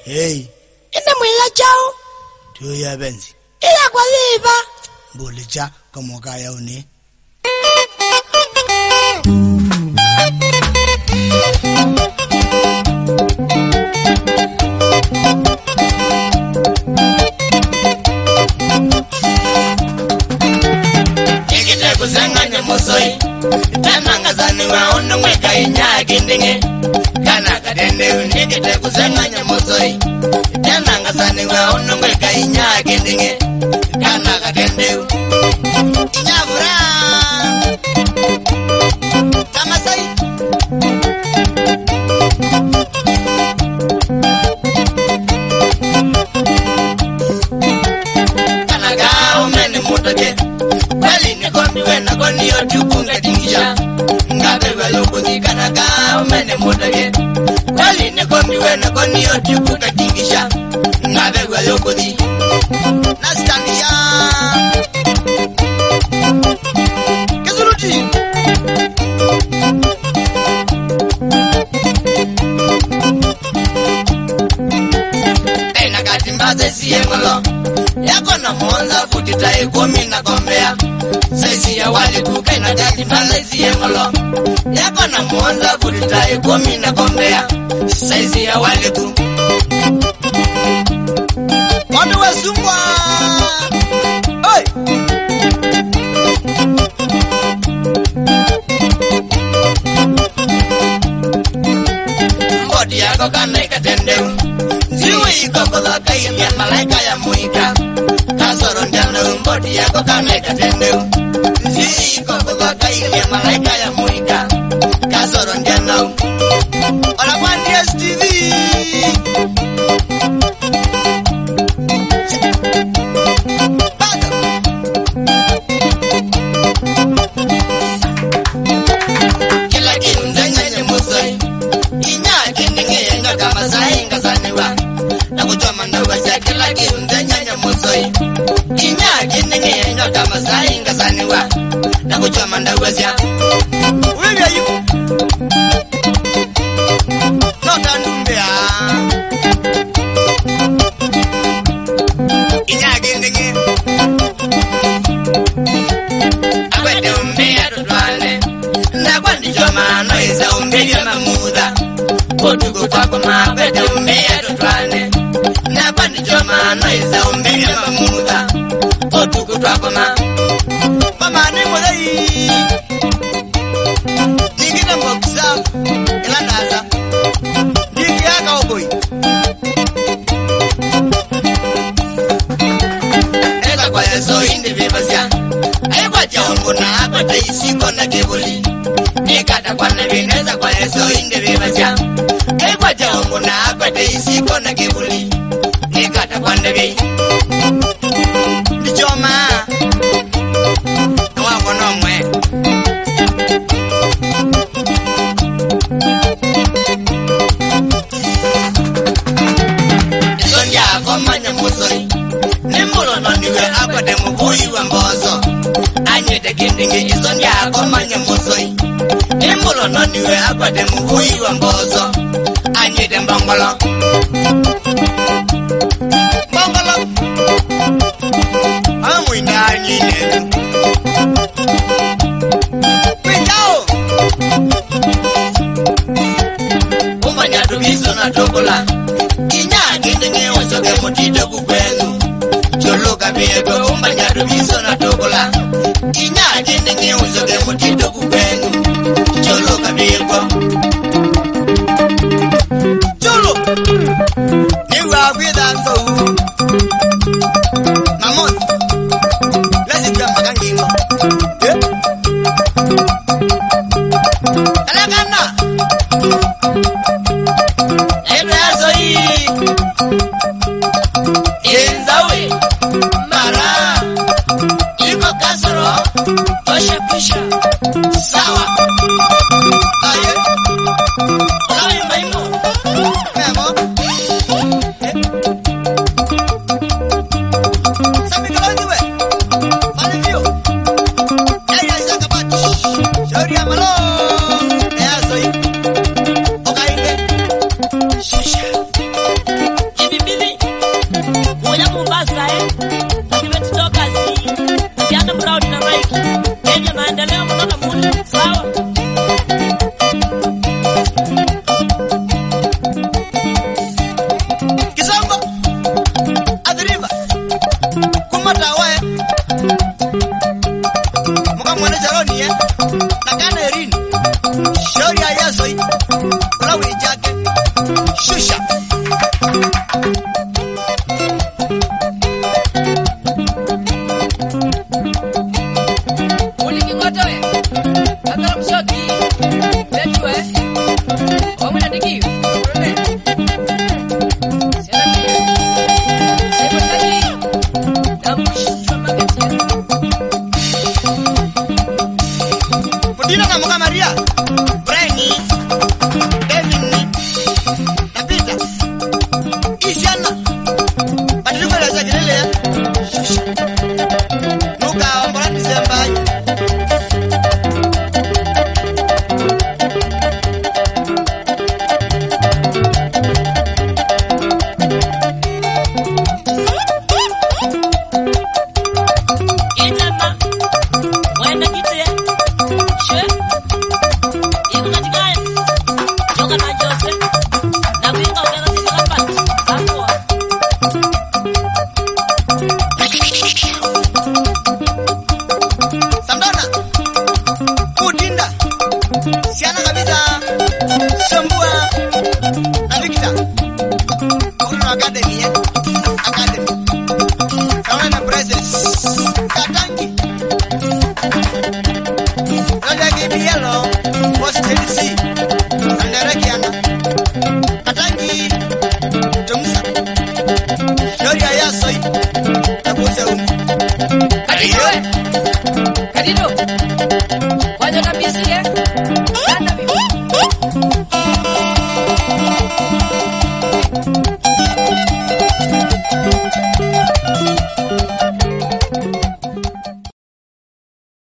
Hey. Ina mwela chao. Tuyo ya benzi. Ila kwa liba. Bulicha kama kaya uni. Nikita kusanganya musoi. Tananga zani wa unumweka inya kindinge. Kana katende nikita kusanganya musoi. Tananga zani wa unumweka inya kindinge. Kana katende inya fura. Kama sai. Kana gao meni mutage. Kweli ni kondi wena koni yotukunga tingisha. Ngabe walukuni kana gao meni mutage. Kweli ni kondi wena koni yotukunga tingisha. Ngabe walukuni nastandia Kezuruti Ena katimbaze siengolo Yako na mwonza kutita ikumi na kombea Saisi ya wali kukena katimbaze siengolo Yako na mwonza kutita ikumi na kombea Saisi ya wali ku Mwami wa Zumba Oi Mbodi yako kana ikatendeu Ziwi iko kola kaya mia malaika ya muika Kasoro njano mbodi yako kana ikatendeu Ziwi iko kola kaya mia malaika ya muika Kasoro njano Ola One DSTV Kila kinze nyenye musoi Inya kindinge yenga kama sainga saniwa Na kujua mandawa siya kila kinze nyenye musoi Inya kindinge yenga kama sainga saniwa Na kujua mandawa siya Where are you? Nota ndumbea Inya kindinge Akwete umbea tutwale Ndakwa ndicho mano isa umbea mamuda Kutuku kwako makwete umbea tutwale Ndakwa ndicho mano isa umbea mamuda Kutuku kwako ma Mama ni mudai Nikita mboksa Ila nasa Niki yaka oboi Eka kwa yeso indi vipasya Aikwa jaungu na akwa taisiko na kibuli Nikata kwa nebineza kwa yeso indi vipasya Aikwa jaungu na akwa taisiko na kibuli Nikata kwa nebi Nichoma Nwako nomwe Isondi yako manya musoi Nimbulo noniwe akwate mubui wa mbozo Anyete kindingi isondi yako manya musoi Nimbulo noniwe akwate mubui wa mbozo Anyete mbongolo Mbongolo Amwina anyine Pijao Umanya tubiso na tokula Inya kindingi usoke mutito kukwenu Chuluka biego umanya tubiso na tokula Inya kindingi usoke mutito kukwenu Chuluka biego Chulu Niwa kwidanzo Mamon Lezi kwa magangingo Kalakana Ebre azoi Inzawi Mara Iko kasoro Tosha pisha Sawa Aye Olawi maimo Memo Sabi kalandiwe Fani vio Eya isakabati Shauri ya malo Eya zoi Okainde Shisha shusha